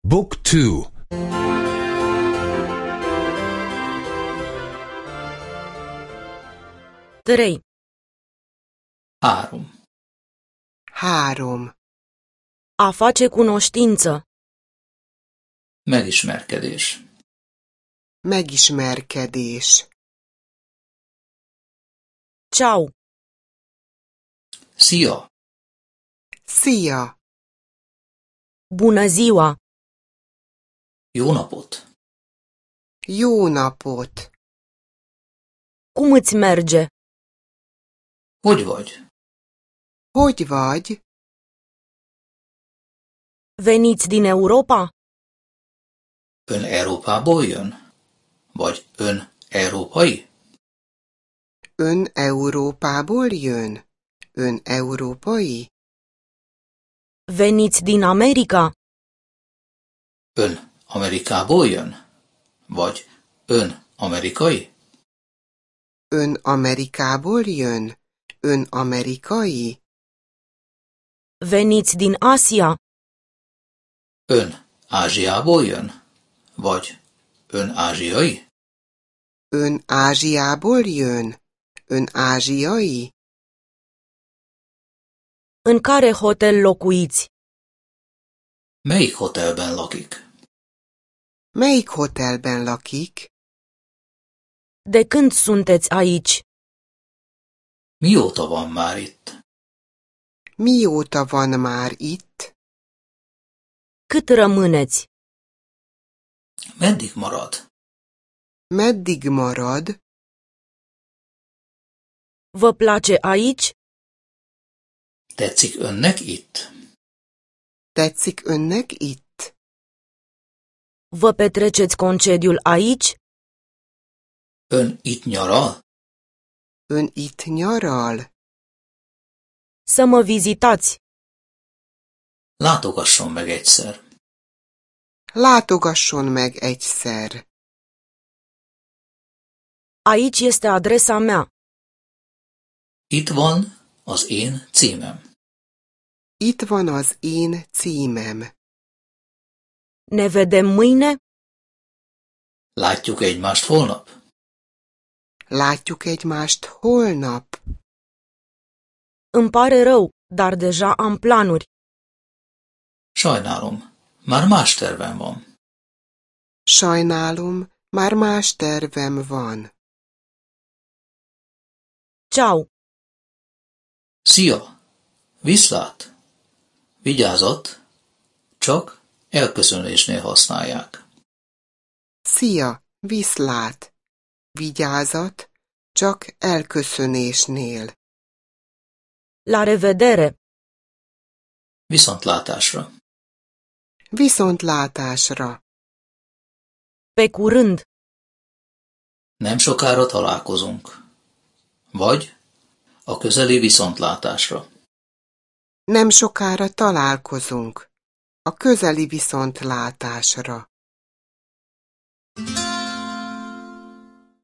Book 2. 3. 3. 3. A face cunoștință. Megismerkedés. Megismerkedés. Ciao. Szia! Szia! Bună ziua. Jó napot! Jó napot! Cum îți merge? Hogy vagy? Hogy vagy? Veniți din Europa? Ön Európából jön? Vagy ön európai? Ön Európából jön? Ön európai? Veniți din America? Ön Amerikából jön? Vagy ön amerikai? Ön Amerikából jön? Ön amerikai? Veniți din Asia? Ön Ázsiából jön? Vagy ön ázsiai? Ön Ázsiából jön? Ön ázsiai? În care hotel locuiți? Melyik hotelben lakik? Melyik hotelben lakik? De când sunteți aici? Mióta van már itt? Mióta van már itt? Cât rămâneți? Meddig marad? Meddig marad? Vă place aici? Tetszik önnek itt? Tetszik önnek itt? Vă petreceți concediul aici? Ön itt nyaral? Ön itt nyaral? Să mă vizitați. Látogasson meg egyszer. Látogasson meg egyszer. Aici este adresa mea. Itt van az én címem. Itt van az én címem. Ne vedem mâine? Látjuk egymást holnap? Látjuk egymást holnap. Îmi pare rău, dar deja am planuri. Sajnálom, már más tervem van. Sajnálom, már más tervem van. Ciao. Szia! Viszlát! Vigyázat! Csak elköszönésnél használják. Szia, viszlát! Vigyázat, csak elköszönésnél. La revedere. Viszontlátásra! Viszontlátásra! Pe curând. Nem sokára találkozunk. Vagy a közeli viszontlátásra. Nem sokára találkozunk. A közeli viszontlátásra.